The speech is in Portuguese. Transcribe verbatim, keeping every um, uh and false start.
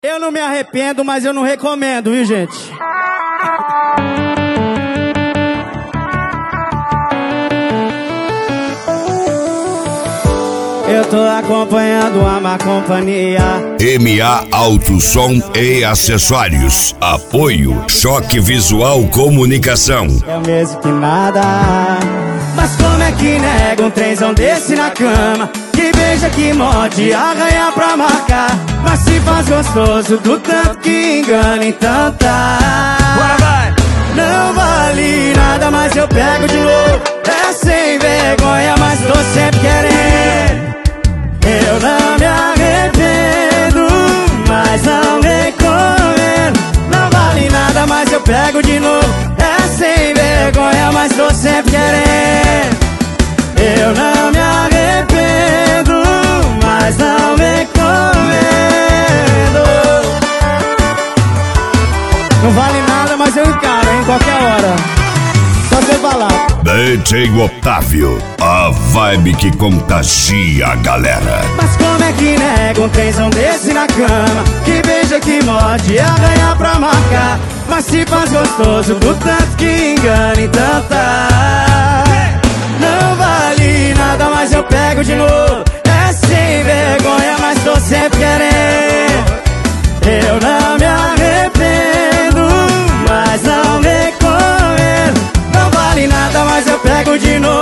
Eu não me arrependo, mas eu não recomendo, viu, gente? Eu tô acompanhando a má companhia. M A Alto Som e Acessórios. Apoio Choque Visual Comunicação. É o mesmo que nada. Mas como é que nega um trenzão desse na cama? Que beija, que morde, arranha pra marcar. Mas se faz gostoso do tanto que engana, então tá. Não vale nada, mas eu pego de novo. É sem vergonha, mas tô sempre querendo. Eu não me arrependo, mas não recomendo. Não vale nada, mas eu pego de novo. É sem vergonha, mas tô sempre querendo. Eu não me arrependo, mas não recomendo. Não vale nada, mas eu encaro, em qualquer hora. Só você falar. D J Otávio, a vibe que contagia a galera. Mas como é que nega um trenzão desse na cama? Que beija, que morde, arranha pra marcar. Mas se faz gostoso do tanto que engana, então tá. Não vale nada, mas eu pego de novo. É sem vergonha, mas tô sempre querendo. Eu não me arrependo, mas não recomendo. Não vale nada, mas eu pego de novo.